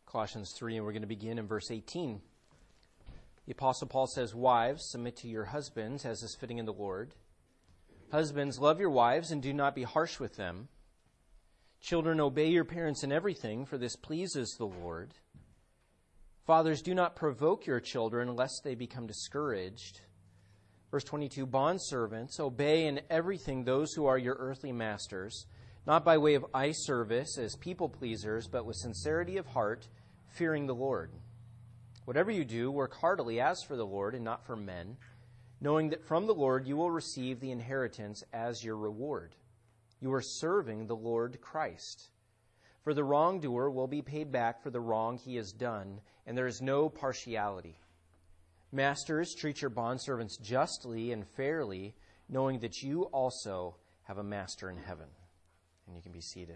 Colossians 3, and we're going to begin in verse 18. The Apostle Paul says, "Wives, submit to your husbands, as is fitting in the Lord. Husbands, love your wives, and do not be harsh with them. Children, obey your parents in everything, for this pleases the Lord. Fathers, do not provoke your children, lest they become discouraged." Verse 22, "Bondservants, obey in everything those who are your earthly masters, not by way of eye service as people pleasers, but with sincerity of heart, fearing the Lord. Whatever you do, work heartily as for the Lord and not for men, knowing that from the Lord you will receive the inheritance as your reward. You are serving the Lord Christ. For the wrongdoer will be paid back for the wrong he has done, and there is no partiality. Masters, treat your bondservants justly and fairly, knowing that you also have a master in heaven." And you can be seated.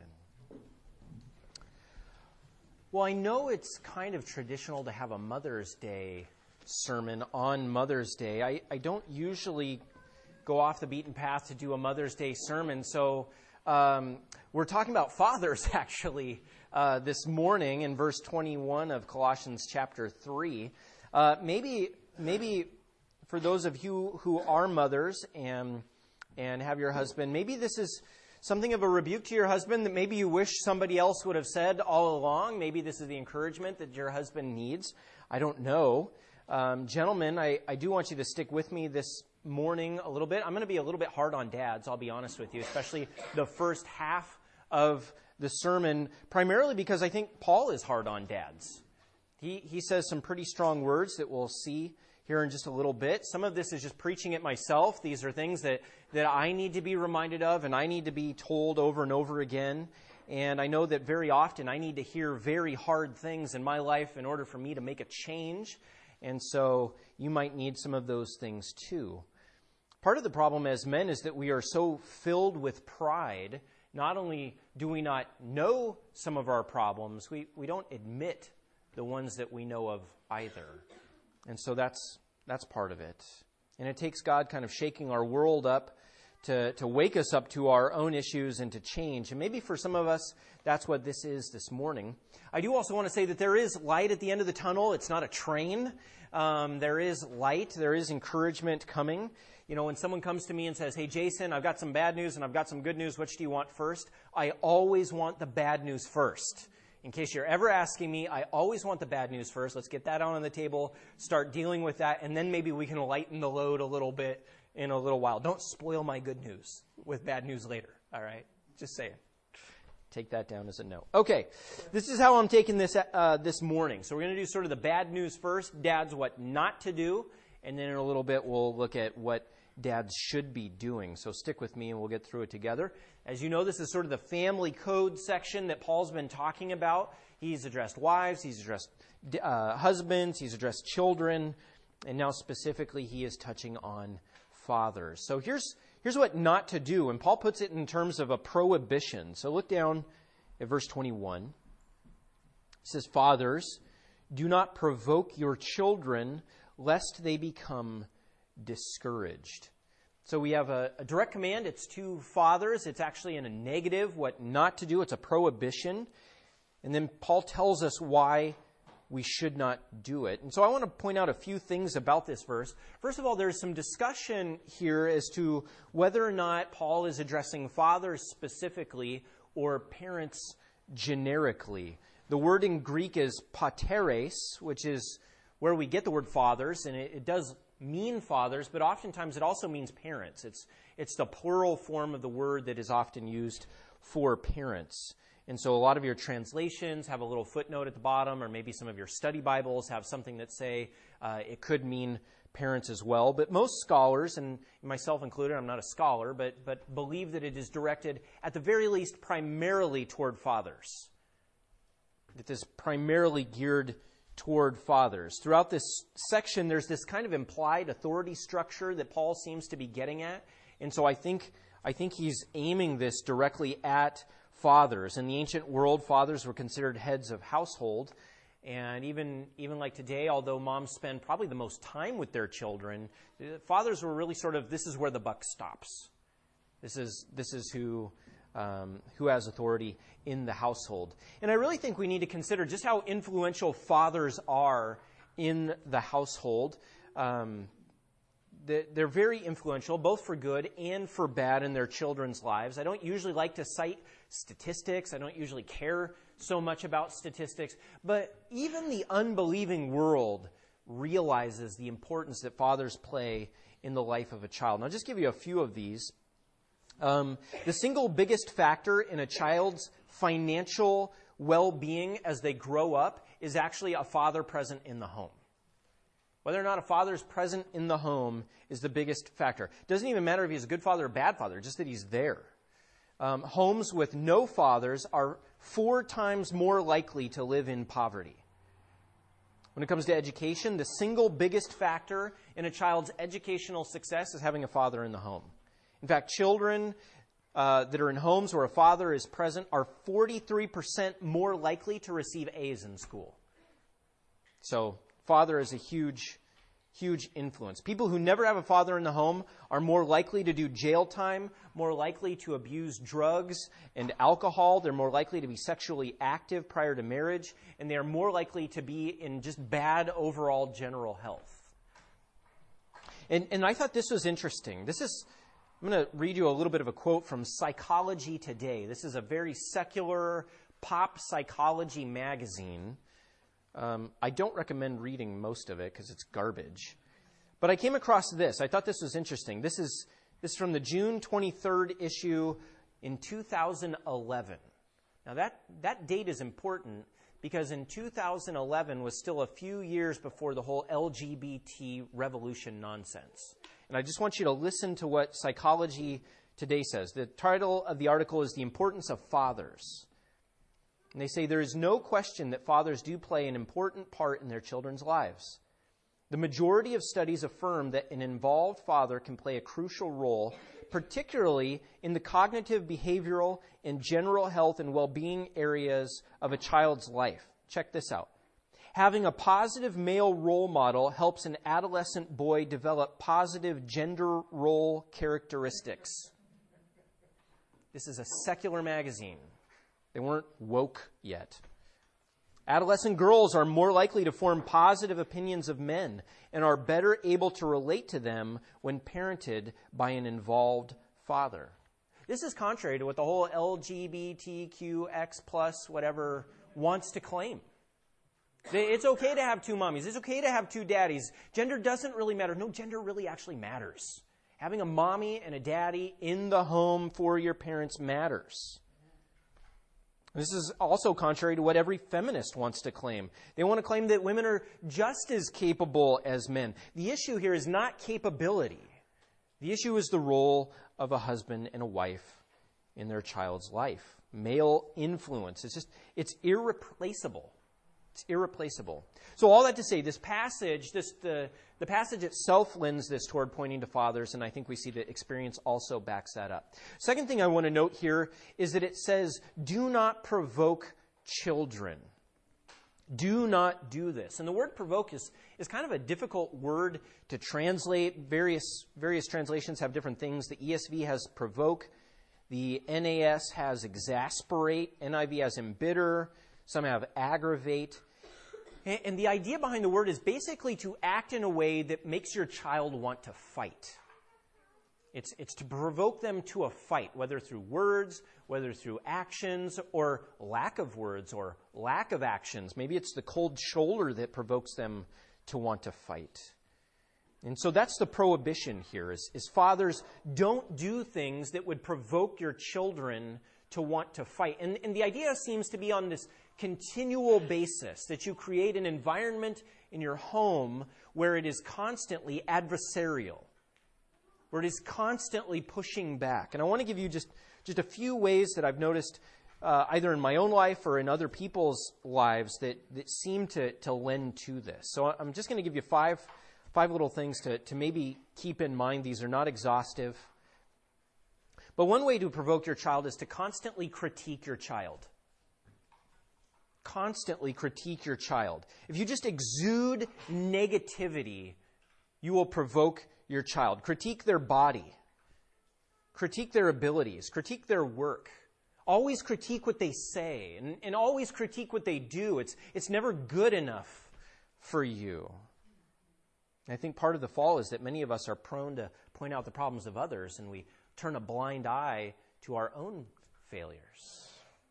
Well, I know it's kind of traditional to have a Mother's Day sermon on Mother's Day. I don't usually go off the beaten path to do a Mother's Day sermon, so we're talking about fathers, actually, this morning in verse 21 of Colossians chapter 3. Maybe for those of you who are mothers and have your husband, maybe this is something of a rebuke to your husband that maybe you wish somebody else would have said all along. Maybe this is the encouragement that your husband needs. I don't know. Gentlemen, I do want you to stick with me this morning a little bit. I'm going to be a little bit hard on dads, I'll be honest with you, especially the first half of the sermon, primarily because I think Paul is hard on dads. He says some pretty strong words that we'll see here in just a little bit. Some of this is just preaching it myself. These are things that I need to be reminded of and I need to be told over and over again. And I know that very often I need to hear very hard things in my life in order for me to make a change. And so you might need some of those things too. Part of the problem as men is that we are so filled with pride. Not only do we not know some of our problems, we don't admit the ones that we know of either. And so that's part of it. And it takes God kind of shaking our world up to wake us up to our own issues and to change. And maybe for some of us, that's what this is this morning. I do also want to say that there is light at the end of the tunnel. It's not a train. There is light. There is encouragement coming. You know, when someone comes to me and says, "Hey, Jason, I've got some bad news and I've got some good news. Which do you want first?" I always want the bad news first. In case you're ever asking me, I always want the bad news first. Let's get that out on the table, start dealing with that, and then maybe we can lighten the load a little bit in a little while. Don't spoil my good news with bad news later, all right? Just saying. Take that down as a no. Okay, this is how I'm taking this this morning. So we're going to do sort of the bad news first, dads, what not to do, and then in a little bit we'll look at what dads should be doing. So stick with me and we'll get through it together. As you know, this is sort of the family code section that Paul's been talking about. He's addressed wives, he's addressed husbands, he's addressed children, and now specifically he is touching on fathers. So here's what not to do, and Paul puts it in terms of a prohibition. So look down at verse 21. It says, "Fathers, do not provoke your children, lest they become discouraged." So we have a direct command. It's to fathers. It's actually in a negative, what not to do. It's a prohibition. And then Paul tells us why we should not do it. And so I want to point out a few things about this verse. First of all, there's some discussion here as to whether or not Paul is addressing fathers specifically or parents generically. The word in Greek is pateres, which is where we get the word fathers, and it does mean fathers, but oftentimes it also means parents. It's the plural form of the word that is often used for parents. And so a lot of your translations have a little footnote at the bottom, or maybe some of your study Bibles have something that say it could mean parents as well. But most scholars, and myself included, I'm not a scholar, but believe that it is directed, at the very least, primarily toward fathers. It is primarily geared toward fathers. Throughout this section, there's this kind of implied authority structure that Paul seems to be getting at. And so I think he's aiming this directly at fathers. In the ancient world, fathers were considered heads of household. And even like today, although moms spend probably the most time with their children, fathers were really sort of, this is where the buck stops. This is who who has authority in the household. And I really think we need to consider just how influential fathers are in the household. They're very influential, both for good and for bad in their children's lives. I don't usually like to cite statistics. I don't usually care so much about statistics. But even the unbelieving world realizes the importance that fathers play in the life of a child. And I'll just give you a few of these. The single biggest factor in a child's financial well-being as they grow up is actually a father present in the home. Whether or not a father is present in the home is the biggest factor. It doesn't even matter if he's a good father or a bad father, just that he's there. Homes with no fathers are 4 times more likely to live in poverty. When it comes to education, the single biggest factor in a child's educational success is having a father in the home. In fact, children that are in homes where a father is present are 43% more likely to receive A's in school. So, father is a huge influence. People who never have a father in the home are more likely to do jail time, more likely to abuse drugs and alcohol. They're more likely to be sexually active prior to marriage, and they are more likely to be in just bad overall general health. And I thought this was interesting. I'm going to read you a little bit of a quote from Psychology Today. This is a very secular pop psychology magazine. I don't recommend reading most of it because it's garbage. But I came across this. I thought this was interesting. This is from the June 23rd issue in 2011. Now that date is important because in 2011 was still a few years before the whole LGBT revolution nonsense. And I just want you to listen to what Psychology Today says. The title of the article is The Importance of Fathers. And they say there is no question that fathers do play an important part in their children's lives. The majority of studies affirm that an involved father can play a crucial role, particularly in the cognitive, behavioral, and general health and well-being areas of a child's life. Check this out. Having a positive male role model helps an adolescent boy develop positive gender role characteristics. This is a secular magazine. They weren't woke yet. Adolescent girls are more likely to form positive opinions of men and are better able to relate to them when parented by an involved father. This is contrary to what the whole LGBTQX+ whatever wants to claim. It's okay to have 2 mommies. It's okay to have 2 daddies. Gender doesn't really matter. No, gender really actually matters. Having a mommy and a daddy in the home for your parents matters. This is also contrary to what every feminist wants to claim. They want to claim that women are just as capable as men. The issue here is not capability. The issue is the role of a husband and a wife in their child's life. Male influence. It's irreplaceable. It's irreplaceable. So all that to say, this passage, the passage itself lends this toward pointing to fathers, and I think we see the experience also backs that up. Second thing I want to note here is that it says, do not provoke children. Do not do this. And the word provoke is kind of a difficult word to translate. Various translations have different things. The ESV has provoke. The NAS has exasperate. NIV has embitter. Some have aggravate. And the idea behind the word is basically to act in a way that makes your child want to fight. It's to provoke them to a fight, whether through words, whether through actions, or lack of words, or lack of actions. Maybe it's the cold shoulder that provokes them to want to fight. And so that's the prohibition here, is fathers, don't do things that would provoke your children to want to fight. And the idea seems to be on this continual basis, that you create an environment in your home where it is constantly adversarial, where it is constantly pushing back. And I want to give you just a few ways that I've noticed either in my own life or in other people's lives that seem to lend to this. So I'm just going to give you five little things to maybe keep in mind. These are not exhaustive. But one way to provoke your child is to constantly critique your child. Constantly critique your child. If you just exude negativity, you will provoke your child. Critique their body. Critique their abilities. Critique their work. Always critique what they say, and always critique what they do. It's never good enough for you. I think part of the fall is that many of us are prone to point out the problems of others, and we turn a blind eye to our own failures.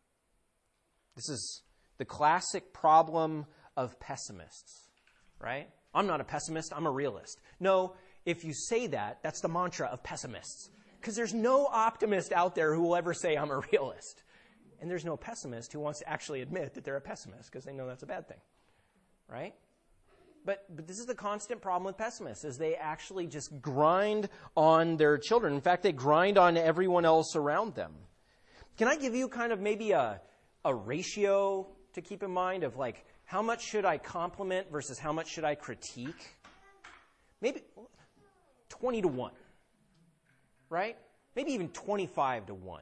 This is the classic problem of pessimists, right? I'm not a pessimist, I'm a realist. No, if you say that, that's the mantra of pessimists. Because there's no optimist out there who will ever say, I'm a realist. And there's no pessimist who wants to actually admit that they're a pessimist because they know that's a bad thing, right? But this is the constant problem with pessimists, is they actually just grind on their children. In fact, they grind on everyone else around them. Can I give you kind of maybe a ratio to keep in mind of like, how much should I compliment versus how much should I critique? Maybe 20-1, right? Maybe even 25-1.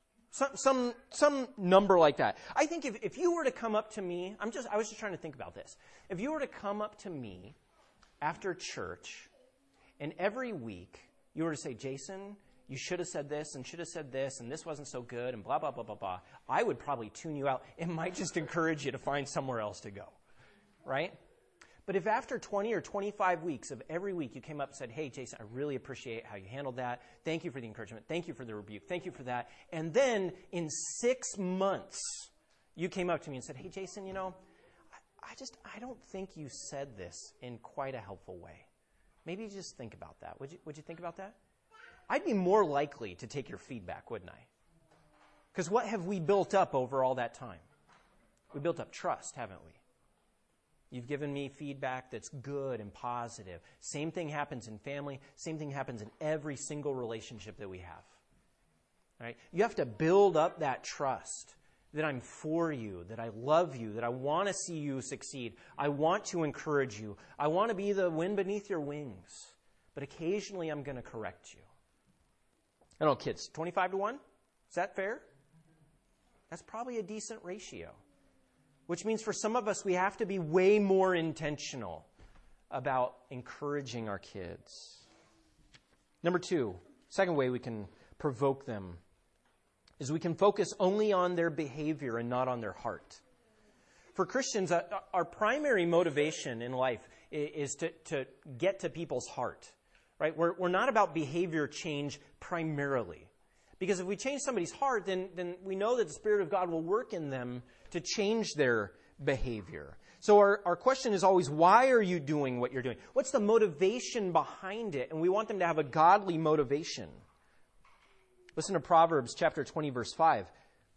Some number like that. I think if you were to come up to me, I was just trying to think about this. If you were to come up to me after church, and every week you were to say, Jason, you should have said this, and should have said this, and this wasn't so good, and blah, blah, blah, blah, blah, I would probably tune you out. It might just encourage you to find somewhere else to go, right? But if after 20 or 25 weeks of every week you came up and said, hey, Jason, I really appreciate how you handled that. Thank you for the encouragement. Thank you for the rebuke. Thank you for that. And then in 6 months, you came up to me and said, hey, Jason, I don't think you said this in quite a helpful way. Maybe you just think about that. Would you think about that? I'd be more likely to take your feedback, wouldn't I? Because what have we built up over all that time? We built up trust, haven't we? You've given me feedback that's good and positive. Same thing happens in family. Same thing happens in every single relationship that we have. Right? You have to build up that trust that I'm for you, that I love you, that I want to see you succeed. I want to encourage you. I want to be the wind beneath your wings. But occasionally I'm going to correct you. I don't know, kids, 25-1? Is that fair? That's probably a decent ratio. Which means for some of us, we have to be way more intentional about encouraging our kids. Number 2, second way we can provoke them is we can focus only on their behavior and not on their heart. For Christians, our primary motivation in life is to get to people's heart. Right? We're not about behavior change primarily. Because if we change somebody's heart, then we know that the Spirit of God will work in them to change their behavior. So our question is always, why are you doing what you're doing? What's the motivation behind it? And we want them to have a godly motivation. Listen to Proverbs chapter 20, verse 5.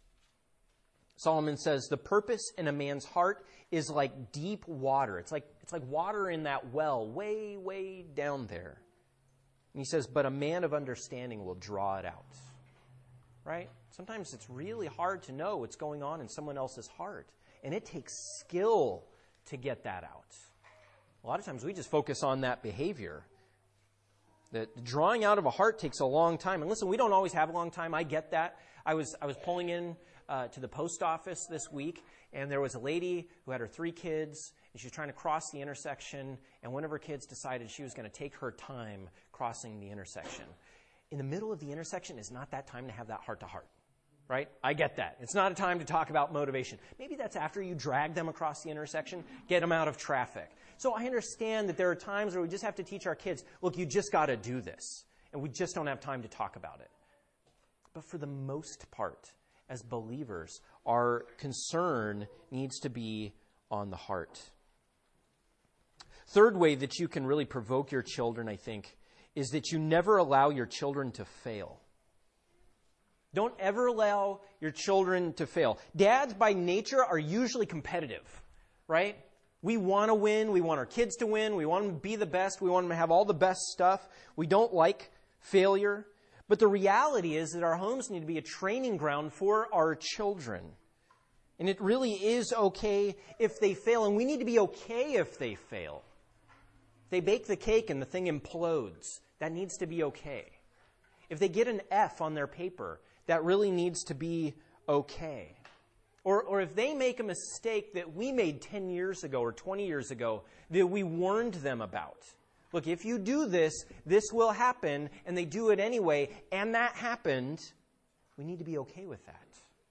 Solomon says, the purpose in a man's heart is like deep water. It's like water in that well, way, way down there. And he says, but a man of understanding will draw it out. Right? Sometimes it's really hard to know what's going on in someone else's heart. And it takes skill to get that out. A lot of times we just focus on that behavior. The drawing out of a heart takes a long time. And listen, we don't always have a long time. I get that. I was pulling in to the post office this week, and there was a lady who had her 3 kids, and she was trying to cross the intersection, and one of her kids decided she was going to take her time crossing the intersection. In the middle of the intersection is not that time to have that heart-to-heart, right? I get that. It's not a time to talk about motivation. Maybe that's after you drag them across the intersection, get them out of traffic. So I understand that there are times where we just have to teach our kids, look, you just got to do this, and we just don't have time to talk about it. But for the most part, as believers, our concern needs to be on the heart. Third way that you can really provoke your children, I think, is that you never allow your children to fail. Don't ever allow your children to fail. Dads, by nature, are usually competitive, right? We want to win. We want our kids to win. We want them to be the best. We want them to have all the best stuff. We don't like failure. But the reality is that our homes need to be a training ground for our children. And it really is okay if they fail, and we need to be okay if they fail. They bake the cake and the thing implodes. That needs to be okay. If they get an F on their paper, that really needs to be okay. Or if they make a mistake that we made 10 years ago or 20 years ago that we warned them about. Look, if you do this, this will happen, and they do it anyway, and that happened, we need to be okay with that.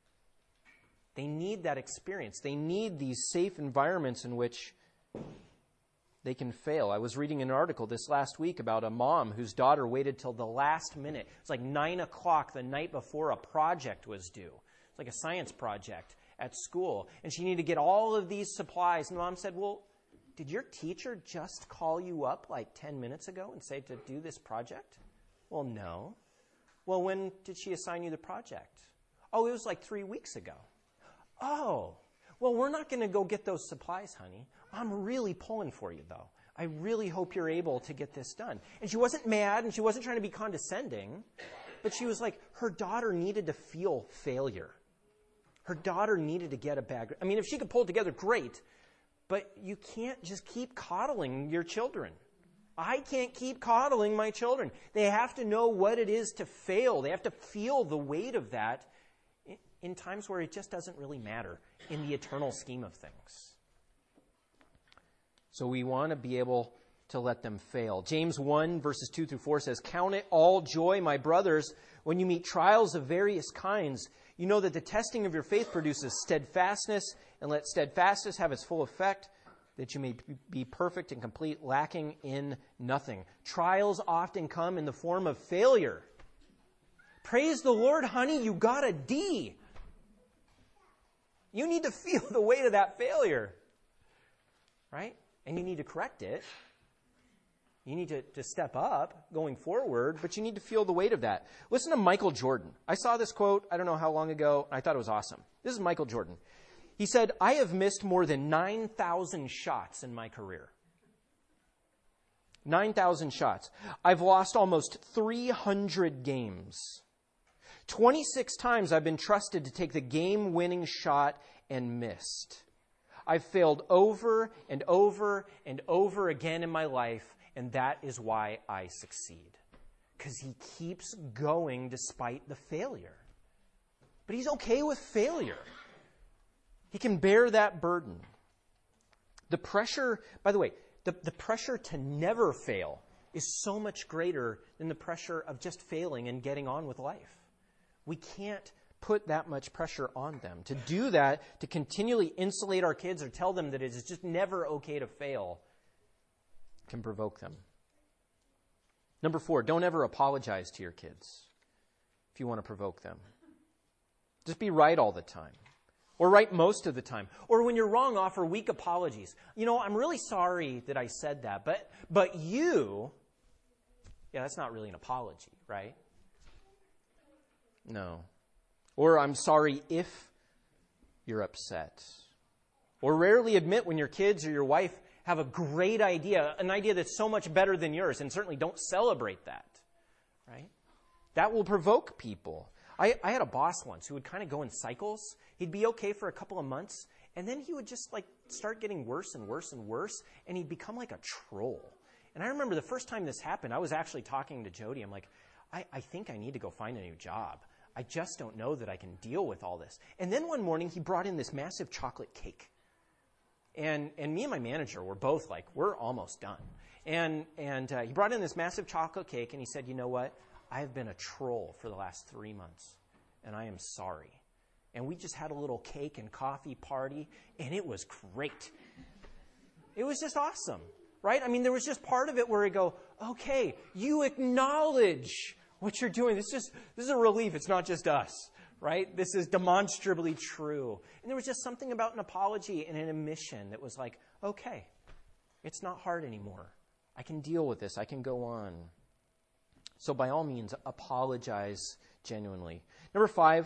They need that experience. They need these safe environments in which they can fail. I was reading an article this last week about a mom whose daughter waited till the last minute. It's like 9 o'clock the night before a project was due. It's like a science project at school. And she needed to get all of these supplies. And the mom said, well, did your teacher just call you up like 10 minutes ago and say to do this project? Well, no. Well, when did she assign you the project? Oh, it was like 3 weeks ago. Oh, well, we're not going to go get those supplies, honey. I'm really pulling for you, though. I really hope you're able to get this done. And she wasn't mad, and she wasn't trying to be condescending, but she was like, her daughter needed to feel failure. Her daughter needed to get a bad grade. I mean, if she could pull it together, great, but you can't just keep coddling your children. I can't keep coddling my children. They have to know what it is to fail. They have to feel the weight of that in times where it just doesn't really matter in the eternal scheme of things. So we want to be able to let them fail. James 1, verses 2 through 4 says, "Count it all joy, my brothers, when you meet trials of various kinds. You know that the testing of your faith produces steadfastness, and let steadfastness have its full effect, that you may be perfect and complete, lacking in nothing." Trials often come in the form of failure. Praise the Lord, honey, you got a D. You need to feel the weight of that failure, right? And you need to correct it. You need to step up going forward, but you need to feel the weight of that. Listen to Michael Jordan. I saw this quote, I don't know how long ago, and I thought it was awesome. This is Michael Jordan. He said, "I have missed more than 9,000 shots in my career." 9,000 shots. I've lost almost 300 games. 26 times I've been trusted to take the game-winning shot and missed. I've failed over and over and over again in my life, and that is why I succeed. Because he keeps going despite the failure. But he's okay with failure. He can bear that burden. The pressure, by the way, the pressure to never fail is so much greater than the pressure of just failing and getting on with life. We can't put that much pressure on them. To do that, to continually insulate our kids or tell them that it is just never okay to fail, can provoke them. Number 4, don't ever apologize to your kids if you want to provoke them. Just be right all the time. Or right most of the time. Or when you're wrong, offer weak apologies. You know, I'm really sorry that I said that, but you, yeah, that's not really an apology, right? No. Or I'm sorry if you're upset. Or rarely admit when your kids or your wife have a great idea, an idea that's so much better than yours, and certainly don't celebrate that, right? That will provoke people. I had a boss once who would kind of go in cycles. He'd be okay for a couple of months, and then he would just start getting worse and worse and worse, and he'd become like a troll. And I remember the first time this happened, I was actually talking to Jody. I'm like, I think I need to go find a new job. I just don't know that I can deal with all this. And then one morning, he brought in this massive chocolate cake. And me and my manager were both like, we're almost done. And he brought in this massive chocolate cake, and he said, you know what? I have been a troll for the last 3 months, and I am sorry. And we just had a little cake and coffee party, and it was great. It was just awesome, right? I mean, there was just part of it where we go, okay, you acknowledge what you're doing. This is a relief. It's not just us, right? This is demonstrably true. And there was just something about an apology and an admission that was like, okay, it's not hard anymore. I can deal with this. I can go on. So by all means, apologize genuinely. Number 5,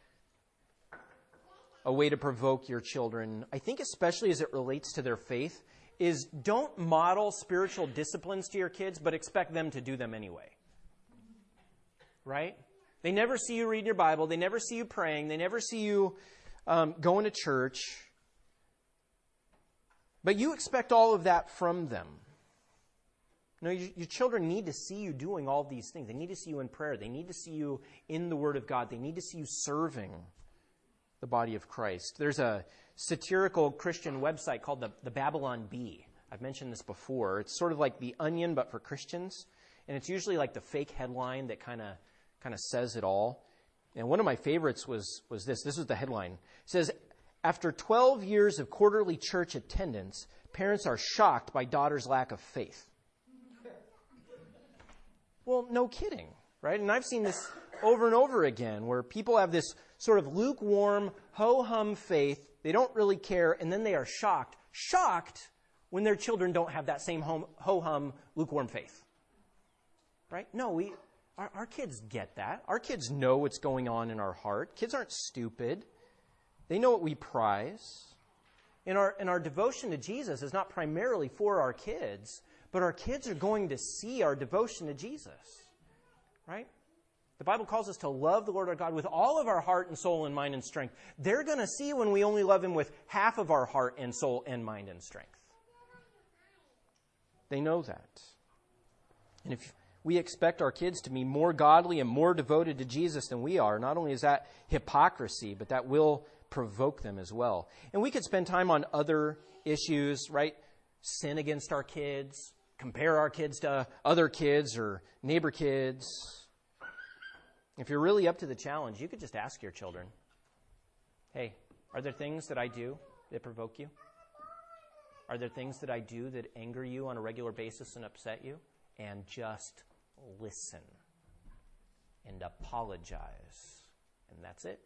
a way to provoke your children, I think especially as it relates to their faith, is don't model spiritual disciplines to your kids, but expect them to do them anyway. Right? They never see you reading your Bible. They never see you praying. They never see you going to church. But you expect all of that from them. No, your children need to see you doing all of these things. They need to see you in prayer. They need to see you in the Word of God. They need to see you serving the body of Christ. There's a satirical Christian website called the Babylon Bee. I've mentioned this before. It's sort of like The Onion, but for Christians. And it's usually like the fake headline that kind of says it all. And one of my favorites was this. This was the headline. It says, after 12 years of quarterly church attendance, parents are shocked by daughter's lack of faith. Well, no kidding, right? And I've seen this over and over again, where people have this sort of lukewarm, ho-hum faith. They don't really care, and then they are shocked when their children don't have that same ho-hum, lukewarm faith. Right? No, our kids get that. Our kids know what's going on in our heart. Kids aren't stupid. They know what we prize. And our devotion to Jesus is not primarily for our kids, but our kids are going to see our devotion to Jesus. Right? The Bible calls us to love the Lord our God with all of our heart and soul and mind and strength. They're going to see when we only love Him with half of our heart and soul and mind and strength. They know that. And if we expect our kids to be more godly and more devoted to Jesus than we are, not only is that hypocrisy, but that will provoke them as well. And we could spend time on other issues, right? Sin against our kids, compare our kids to other kids or neighbor kids. If you're really up to the challenge, you could just ask your children, hey, are there things that I do that provoke you? Are there things that I do that anger you on a regular basis and upset you? And just listen and apologize. And that's it.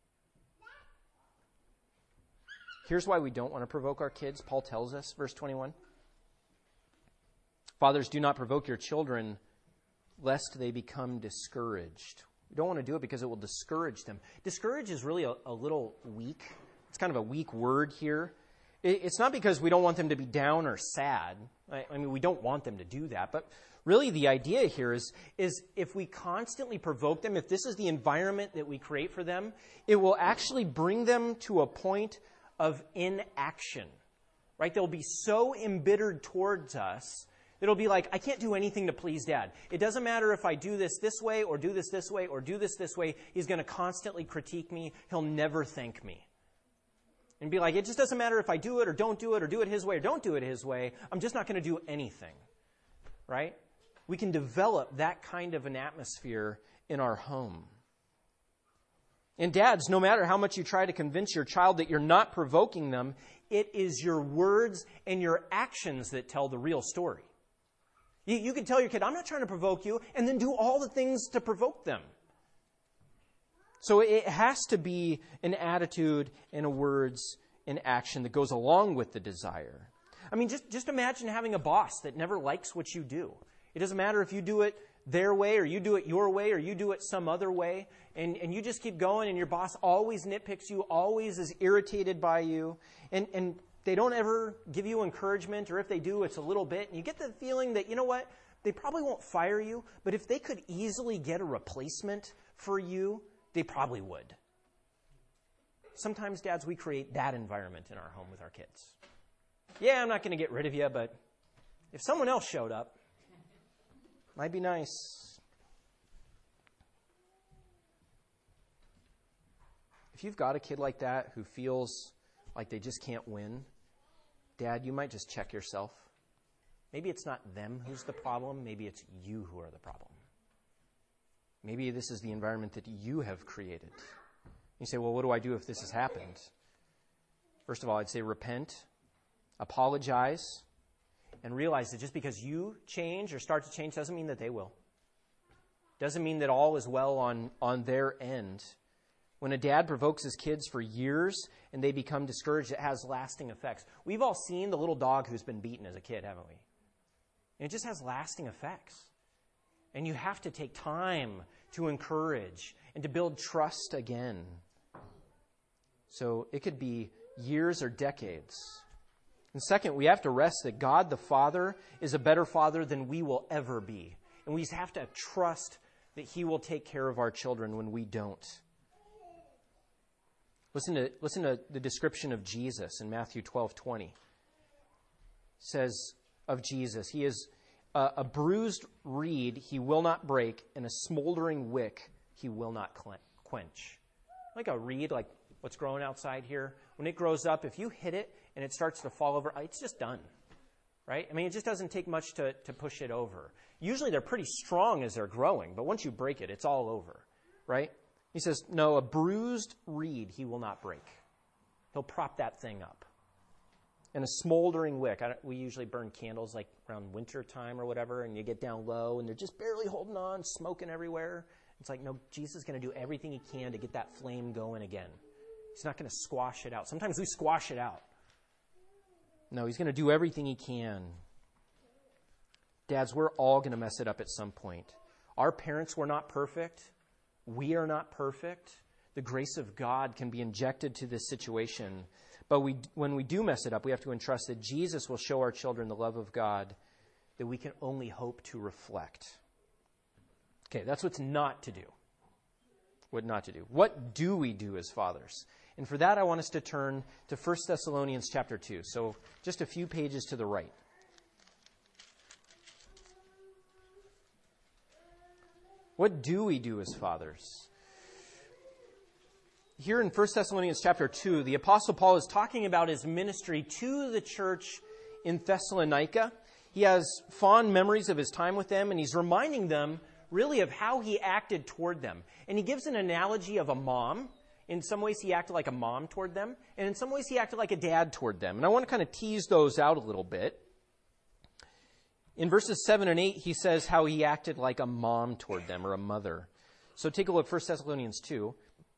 Here's why we don't want to provoke our kids. Paul tells us, verse 21. Fathers, do not provoke your children, lest they become discouraged. We don't want to do it because it will discourage them. Discourage is really a little weak. It's kind of a weak word here. It's not because we don't want them to be down or sad. I mean, we don't want them to do that. But really the idea here is if we constantly provoke them, if this is the environment that we create for them, it will actually bring them to a point of inaction. Right? They'll be so embittered towards us, it'll be like, I can't do anything to please Dad. It doesn't matter if I do this way or do this way or do this way. He's going to constantly critique me. He'll never thank me. And be like, it just doesn't matter if I do it or don't do it or do it his way or don't do it his way. I'm just not going to do anything. Right? We can develop that kind of an atmosphere in our home. And dads, no matter how much you try to convince your child that you're not provoking them, it is your words and your actions that tell the real story. You can tell your kid, I'm not trying to provoke you, and then do all the things to provoke them. So it has to be an attitude and a words and action that goes along with the desire. I mean, just imagine having a boss that never likes what you do. It doesn't matter if you do it their way or you do it your way or you do it some other way, and you just keep going, and your boss always nitpicks you, always is irritated by you, and they don't ever give you encouragement, or if they do, it's a little bit, and you get the feeling that, you know what, they probably won't fire you, but if they could easily get a replacement for you, they probably would. Sometimes, dads, we create that environment in our home with our kids. Yeah, I'm not going to get rid of you, but if someone else showed up, might be nice. If you've got a kid like that who feels like they just can't win, Dad, you might just check yourself. Maybe it's not them who's the problem. Maybe it's you who are the problem. Maybe this is the environment that you have created. You say, well, what do I do if this has happened? First of all, I'd say repent, apologize, and realize that just because you change or start to change doesn't mean that they will. Doesn't mean that all is well on their end. When a dad provokes his kids for years and they become discouraged, it has lasting effects. We've all seen the little dog who's been beaten as a kid, haven't we? And it just has lasting effects. And you have to take time to encourage and to build trust again. So it could be years or decades. And second, we have to rest that God the Father is a better Father than we will ever be. And we just have to trust that He will take care of our children when we don't. Listen to the description of Jesus in Matthew 12:20. It says of Jesus, He is a bruised reed He will not break, and a smoldering wick He will not quench. Like a reed, like what's growing outside here. When it grows up, if you hit it and it starts to fall over, it's just done. Right? I mean, it just doesn't take much to push it over. Usually they're pretty strong as they're growing, but once you break it, it's all over. Right? He says, no, a bruised reed he will not break. He'll prop that thing up. And a smoldering wick. We usually burn candles like around winter time or whatever, and you get down low, and they're just barely holding on, smoking everywhere. It's like, no, Jesus is going to do everything he can to get that flame going again. He's not going to squash it out. Sometimes we squash it out. No, he's going to do everything he can. Dads, we're all going to mess it up at some point. Our parents were not perfect. We are not perfect. The grace of God can be injected to this situation. But when we do mess it up, we have to entrust that Jesus will show our children the love of God that we can only hope to reflect. Okay, that's what's not to do. What not to do. What do we do as fathers? And for that, I want us to turn to 1 Thessalonians chapter 2. So just a few pages to the right. What do we do as fathers? Here in 1 Thessalonians chapter 2, the Apostle Paul is talking about his ministry to the church in Thessalonica. He has fond memories of his time with them, and he's reminding them really of how he acted toward them. And he gives an analogy of a mom. In some ways, he acted like a mom toward them, and in some ways, he acted like a dad toward them. And I want to kind of tease those out a little bit. In verses 7 and 8, he says how he acted like a mom toward them, or a mother. So take a look, 1 Thessalonians 2.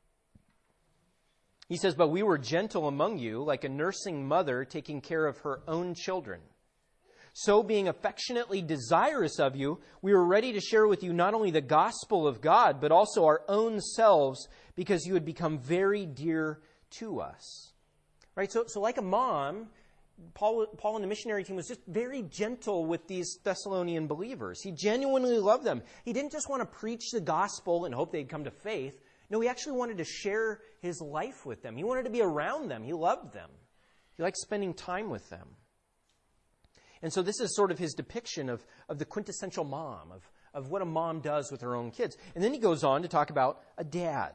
He says, but we were gentle among you, like a nursing mother taking care of her own children. So being affectionately desirous of you, we were ready to share with you not only the gospel of God, but also our own selves, because you had become very dear to us. Right? So like a mom, Paul and the missionary team was just very gentle with these Thessalonian believers. He genuinely loved them. He didn't just want to preach the gospel and hope they'd come to faith. No, he actually wanted to share his life with them. He wanted to be around them. He loved them. He liked spending time with them. And so this is sort of his depiction of the quintessential mom, of what a mom does with her own kids. And then he goes on to talk about a dad.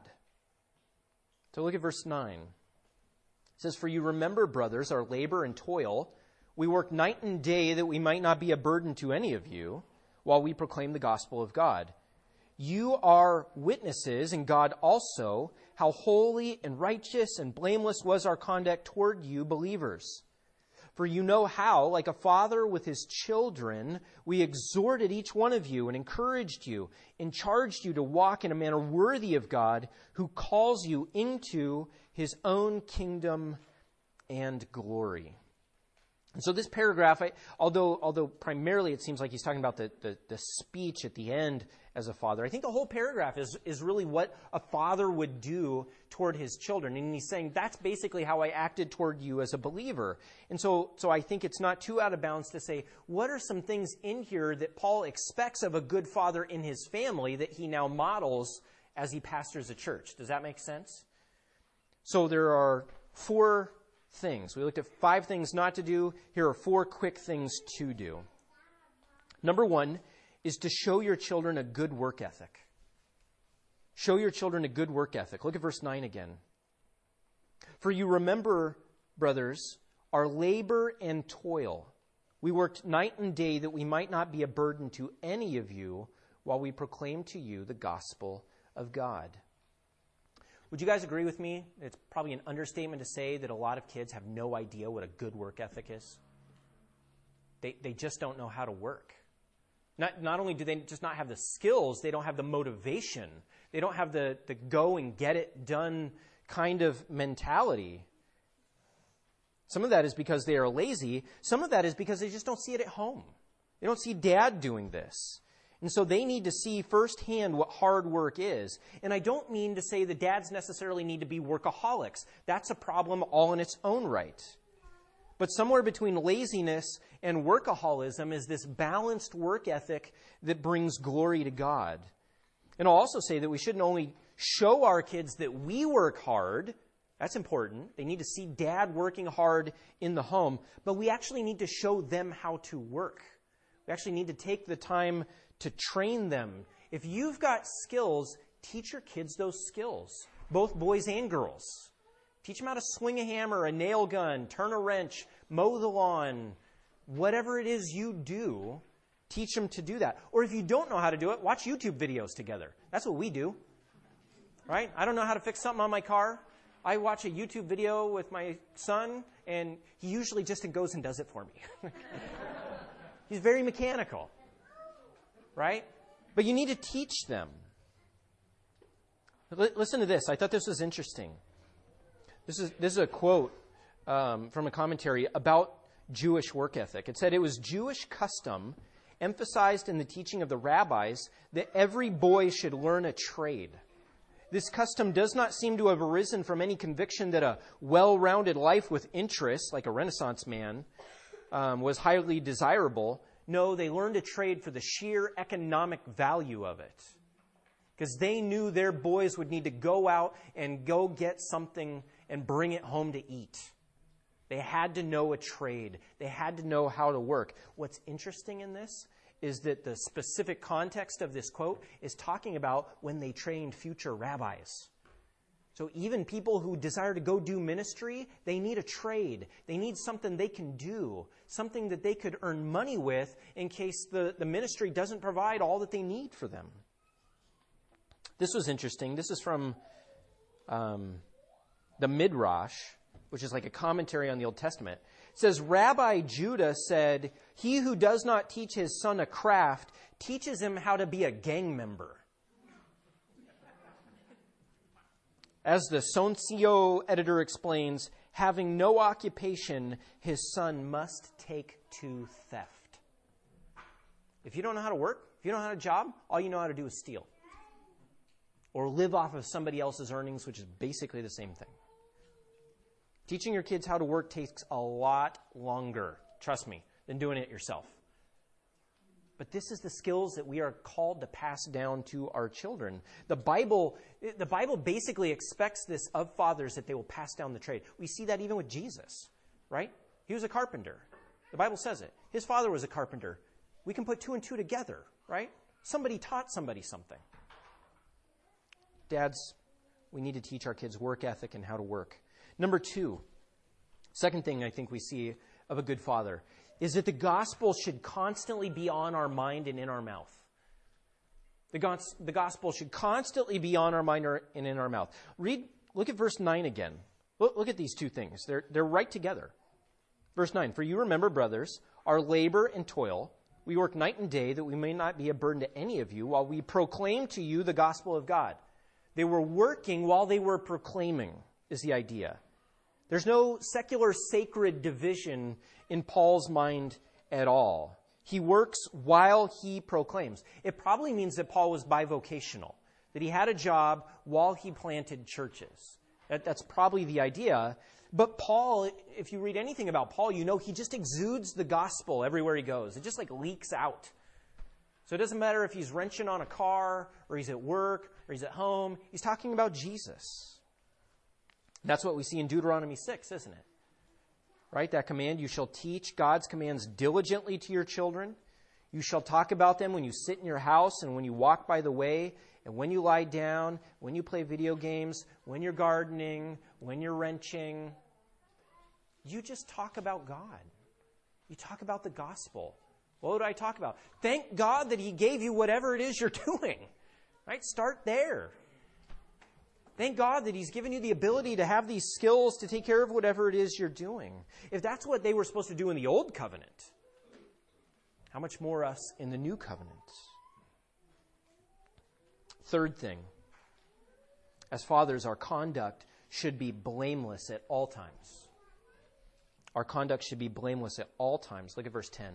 So look at verse 9. It says, for you remember, brothers, our labor and toil. We work night and day that we might not be a burden to any of you while we proclaim the gospel of God. You are witnesses, and God also, how holy and righteous and blameless was our conduct toward you believers. For you know how, like a father with his children, we exhorted each one of you and encouraged you and charged you to walk in a manner worthy of God, who calls you into his own kingdom and glory. And so this paragraph, although primarily it seems like he's talking about the speech at the end as a father, I think the whole paragraph is really what a father would do toward his children. And he's saying, that's basically how I acted toward you as a believer. And so I think it's not too out of bounds to say, what are some things in here that Paul expects of a good father in his family that he now models as he pastors a church? Does that make sense? So there are 4 things. We looked at 5 things not to do. Here are 4 quick things to do. Number 1 is to show your children a good work ethic. Show your children a good work ethic. Look at verse 9 again. For you remember, brothers, our labor and toil. We worked night and day that we might not be a burden to any of you while we proclaim to you the gospel of God. Would you guys agree with me? It's probably an understatement to say that a lot of kids have no idea what a good work ethic is. They just don't know how to work. Not only do they just not have the skills, they don't have the motivation. They don't have the go and get it done kind of mentality. Some of that is because they are lazy. Some of that is because they just don't see it at home. They don't see dad doing this. And so they need to see firsthand what hard work is. And I don't mean to say the dads necessarily need to be workaholics. That's a problem all in its own right. But somewhere between laziness and workaholism is this balanced work ethic that brings glory to God. And I'll also say that we shouldn't only show our kids that we work hard. That's important. They need to see dad working hard in the home. But we actually need to show them how to work. We actually need to take the time to train them. If you've got skills, teach your kids those skills, both boys and girls. Teach them how to swing a hammer, a nail gun, turn a wrench, mow the lawn, whatever it is you do, teach them to do that. Or if you don't know how to do it, watch YouTube videos together. That's what we do. right? I don't know how to fix something on my car. I watch a YouTube video with my son, and he usually just goes and does it for me. He's very mechanical, right? But you need to teach them. Listen to this. I thought this was interesting. This is a quote from a commentary about Jewish work ethic. It said, it was Jewish custom emphasized in the teaching of the rabbis that every boy should learn a trade. This custom does not seem to have arisen from any conviction that a well-rounded life with interests, like a Renaissance man, was highly desirable. No, they learned a trade for the sheer economic value of it. Because they knew their boys would need to go out and go get something and bring it home to eat. They had to know a trade. They had to know how to work. What's interesting in this is that the specific context of this quote is talking about when they trained future rabbis. So even people who desire to go do ministry, they need a trade. They need something they can do, something that they could earn money with in case the ministry doesn't provide all that they need for them. This was interesting. This is from the Midrash, which is like a commentary on the Old Testament. It says, Rabbi Judah said, he who does not teach his son a craft teaches him how to be a gang member. As the Soncio editor explains, having no occupation, his son must take to theft. If you don't know how to work, if you don't know how to job, all you know how to do is steal. Or live off of somebody else's earnings, which is basically the same thing. Teaching your kids how to work takes a lot longer, trust me, than doing it yourself. But this is the skills that we are called to pass down to our children. The Bible basically expects this of fathers, that they will pass down the trade. We see that even with Jesus, right? He was a carpenter. The Bible says it. His father was a carpenter. We can put two and two together, right? Somebody taught somebody something. Dads, we need to teach our kids work ethic and how to work. Number two, second thing I think we see of a good father is that the gospel should constantly be on our mind and in our mouth. The gospel should constantly be on our mind and in our mouth. Look at verse 9 again. Look at these two things. They're right together. Verse 9, for you remember, brothers, our labor and toil. We work night and day that we may not be a burden to any of you while we proclaim to you the gospel of God. They were working while they were proclaiming, is the idea. There's no secular sacred division in Paul's mind at all. He works while he proclaims. It probably means that Paul was bivocational, that he had a job while he planted churches. That's probably the idea. But Paul, if you read anything about Paul, you know he just exudes the gospel everywhere he goes. It just leaks out. So it doesn't matter if he's wrenching on a car, or he's at work, or he's at home. He's talking about Jesus. That's what we see in Deuteronomy 6, isn't it? Right? That command, you shall teach God's commands diligently to your children. You shall talk about them when you sit in your house and when you walk by the way and when you lie down, when you play video games, when you're gardening, when you're wrenching. You just talk about God. You talk about the gospel. What would I talk about? Thank God that he gave you whatever it is you're doing. Right? Start there. Thank God that he's given you the ability to have these skills to take care of whatever it is you're doing. If that's what they were supposed to do in the old covenant, how much more us in the new covenant? Third thing, as fathers, our conduct should be blameless at all times. Our conduct should be blameless at all times. Look at verse 10.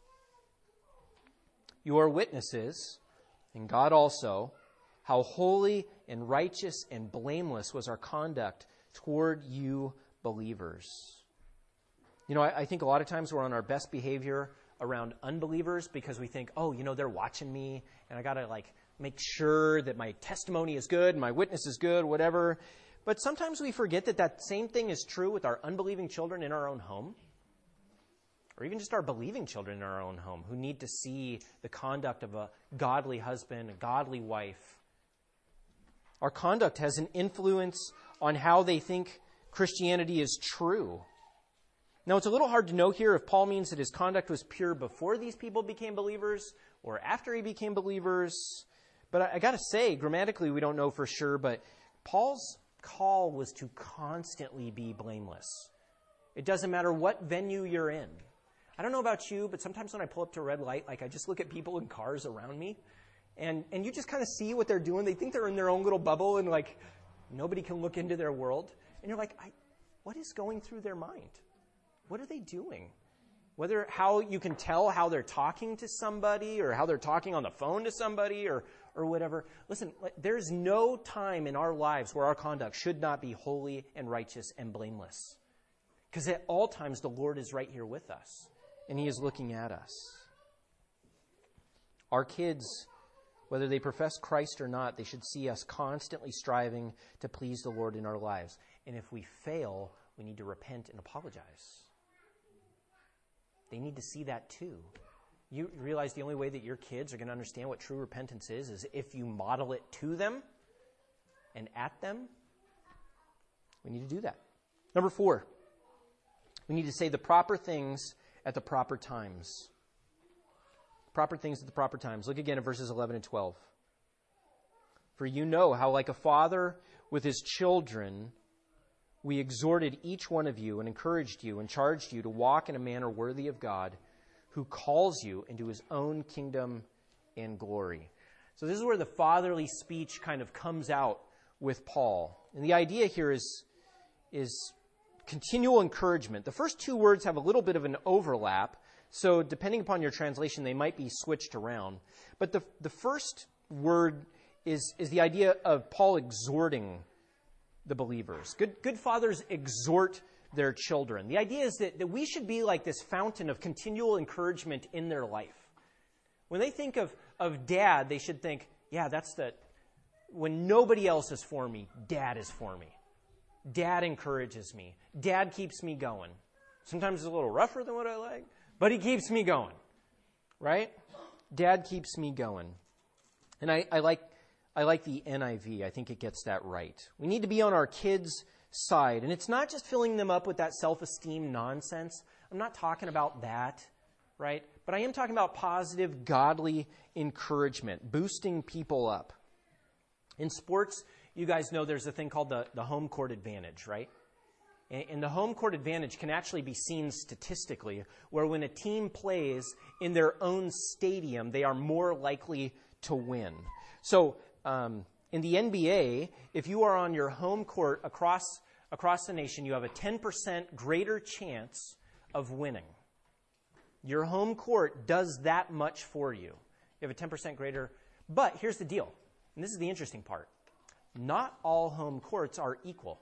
You are witnesses, and God also, how holy and righteous and blameless was our conduct toward you believers. You know, I think a lot of times we're on our best behavior around unbelievers because we think, oh, they're watching me, and I got to make sure that my testimony is good, and my witness is good, whatever. But sometimes we forget that same thing is true with our unbelieving children in our own home, or even just our believing children in our own home who need to see the conduct of a godly husband, a godly wife. Our conduct has an influence on how they think Christianity is true. Now, it's a little hard to know here if Paul means that his conduct was pure before these people became believers or after he became believers. But I got to say, grammatically, we don't know for sure, but Paul's call was to constantly be blameless. It doesn't matter what venue you're in. I don't know about you, but sometimes when I pull up to a red light, I just look at people in cars around me, and you just kind of see what they're doing. They think they're in their own little bubble, and nobody can look into their world. And you're like, what is going through their mind? What are they doing? How you can tell how they're talking to somebody, or how they're talking on the phone to somebody, or whatever. Listen, there's no time in our lives where our conduct should not be holy and righteous and blameless. Because at all times, the Lord is right here with us, and He is looking at us. Our kids, whether they profess Christ or not, they should see us constantly striving to please the Lord in our lives. And if we fail, we need to repent and apologize. They need to see that too. You realize the only way that your kids are going to understand what true repentance is if you model it to them and at them. We need to do that. Number 4, we need to say the proper things at the proper times. Proper things at the proper times. Look again at verses 11 and 12. For you know how, like a father with his children, we exhorted each one of you and encouraged you and charged you to walk in a manner worthy of God, who calls you into His own kingdom and glory. So this is where the fatherly speech kind of comes out with Paul. And the idea here is continual encouragement. The first 2 words have a little bit of an overlap, so depending upon your translation, they might be switched around. But the first word is the idea of Paul exhorting the believers. Good fathers exhort their children. The idea is that we should be like this fountain of continual encouragement in their life. When they think of dad, they should think, yeah, when nobody else is for me, dad is for me. Dad encourages me. Dad keeps me going. Sometimes it's a little rougher than what I like, but he keeps me going, right? Dad keeps me going. And I like the NIV. I think it gets that right. We need to be on our kids' side. And it's not just filling them up with that self-esteem nonsense. I'm not talking about that, right? But I am talking about positive, godly encouragement, boosting people up. In sports, you guys know there's a thing called the home court advantage, right? And the home court advantage can actually be seen statistically, where when a team plays in their own stadium, they are more likely to win. So in the NBA, if you are on your home court across the nation, you have a 10% greater chance of winning. Your home court does that much for you. You have a 10% greater. But here's the deal, and this is the interesting part. Not all home courts are equal.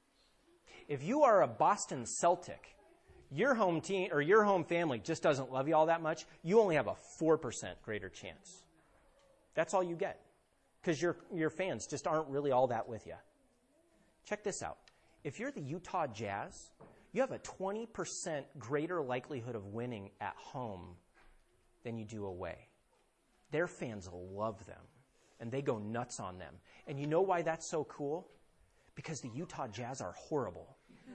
If you are a Boston Celtic, your home team or your home family just doesn't love you all that much, you only have a 4% greater chance. That's all you get, because your fans just aren't really all that with you. Check this out. If you're the Utah Jazz, you have a 20% greater likelihood of winning at home than you do away. Their fans love them, and they go nuts on them. And you know why that's so cool? Because the Utah Jazz are horrible.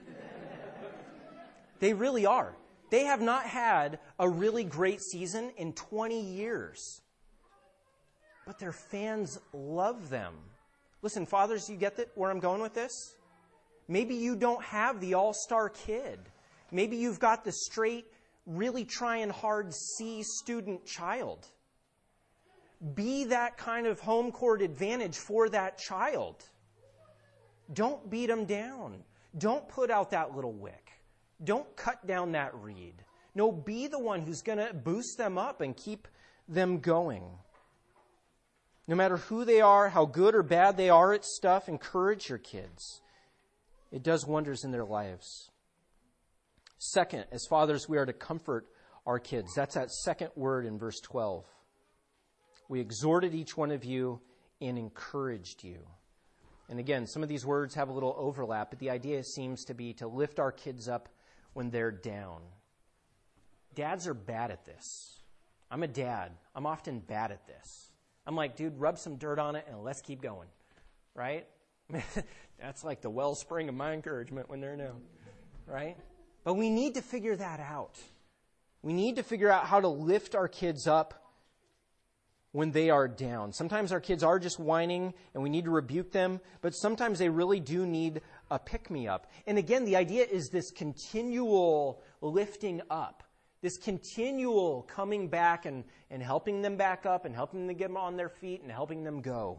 They really are. They have not had a really great season in 20 years. But their fans love them. Listen, fathers, you get where I'm going with this? Maybe you don't have the all-star kid. Maybe you've got the straight, really trying hard C student child. Be that kind of home court advantage for that child. Don't beat them down. Don't put out that little wick. Don't cut down that reed. No, be the one who's going to boost them up and keep them going. No matter who they are, how good or bad they are at stuff, encourage your kids. It does wonders in their lives. Second, as fathers, we are to comfort our kids. That's that second word in verse 12. We exhorted each one of you and encouraged you. And again, some of these words have a little overlap, but the idea seems to be to lift our kids up when they're down. Dads are bad at this. I'm a dad. I'm often bad at this. I'm like, dude, rub some dirt on it and let's keep going, right? That's like the wellspring of my encouragement when they're down, right? But we need to figure that out. We need to figure out how to lift our kids up when they are down. Sometimes our kids are just whining and we need to rebuke them, but sometimes they really do need a pick-me-up. And again, the idea is this continual lifting up, this continual coming back and helping them back up and helping them get them on their feet and helping them go.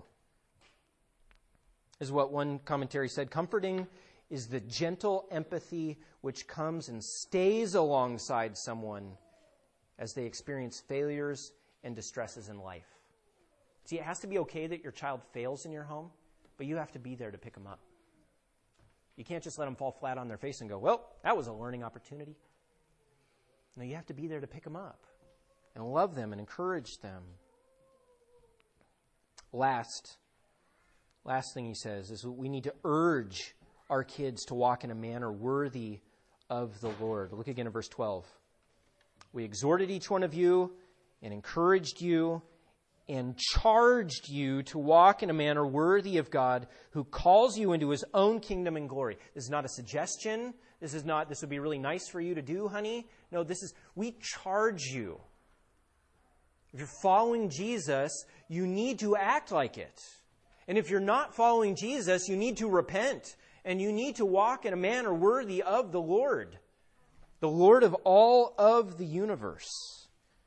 Is what one commentary said, comforting is the gentle empathy which comes and stays alongside someone as they experience failures and distresses in life. See, it has to be okay that your child fails in your home, but you have to be there to pick them up. You can't just let them fall flat on their face and go, well, that was a learning opportunity. No, you have to be there to pick them up and love them and encourage them. Last thing he says is we need to urge our kids to walk in a manner worthy of the Lord. Look again at verse 12. We exhorted each one of you and encouraged you and charged you to walk in a manner worthy of God who calls you into his own kingdom and glory. This is not a suggestion. This would be really nice for you to do, honey. No, we charge you. If you're following Jesus, you need to act like it. And if you're not following Jesus, you need to repent. And you need to walk in a manner worthy of the Lord of all of the universe.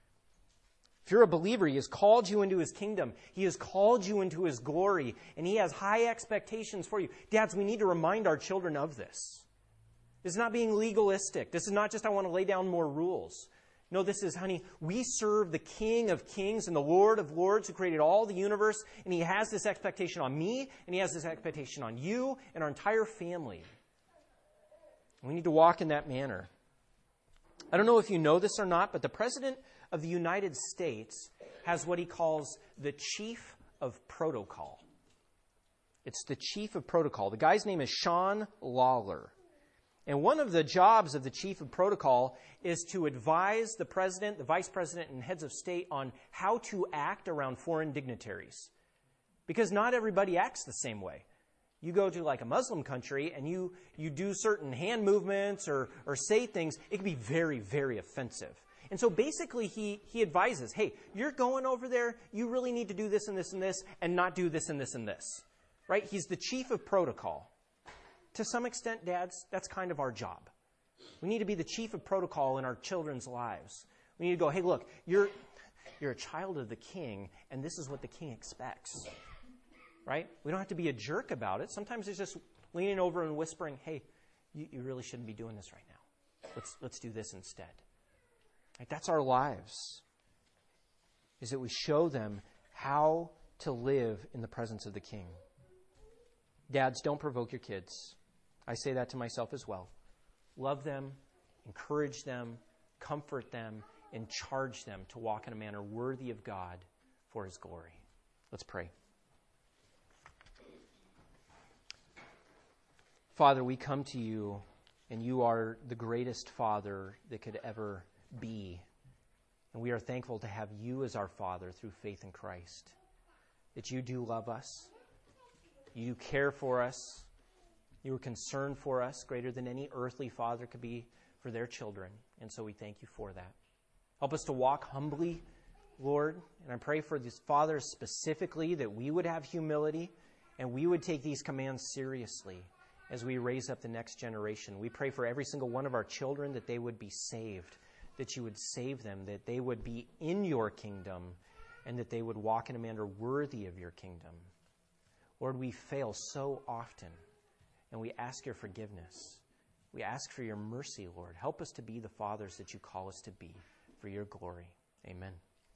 If you're a believer, he has called you into his kingdom. He has called you into his glory. And he has high expectations for you. Dads, we need to remind our children of this. This is not being legalistic. This is not just, I want to lay down more rules. No, this is, honey, we serve the King of Kings and the Lord of Lords who created all the universe. And he has this expectation on me. And he has this expectation on you and our entire family. We need to walk in that manner. I don't know if you know this or not, but the President of the United States has what he calls the Chief of Protocol. It's the Chief of Protocol. The guy's name is Sean Lawler. And one of the jobs of the Chief of Protocol is to advise the President, the Vice President, and heads of state on how to act around foreign dignitaries. Because not everybody acts the same way. You go to like a Muslim country and you do certain hand movements or say things, it can be very, very offensive. And so basically he advises, hey, you're going over there, you really need to do this and this and this and not do this and this and this. Right? He's the Chief of Protocol. To some extent, dads, that's kind of our job. We need to be the Chief of Protocol in our children's lives. We need to go, hey, look, you're a child of the King, and this is what the King expects. Right? We don't have to be a jerk about it. Sometimes it's just leaning over and whispering, hey, you really shouldn't be doing this right now. Let's do this instead. Right? That's our lives. Is that we show them how to live in the presence of the King. Dads, don't provoke your kids. I say that to myself as well. Love them, encourage them, comfort them, and charge them to walk in a manner worthy of God for his glory. Let's pray. Father, we come to you, and you are the greatest Father that could ever be. And we are thankful to have you as our Father through faith in Christ. That you do love us. You care for us. You are concerned for us greater than any earthly father could be for their children. And so we thank you for that. Help us to walk humbly, Lord. And I pray for these fathers specifically that we would have humility and we would take these commands seriously as we raise up the next generation. We pray for every single one of our children that they would be saved, that you would save them, that they would be in your kingdom, and that they would walk in a manner worthy of your kingdom. Lord, we fail so often, and we ask your forgiveness. We ask for your mercy, Lord. Help us to be the fathers that you call us to be for your glory. Amen.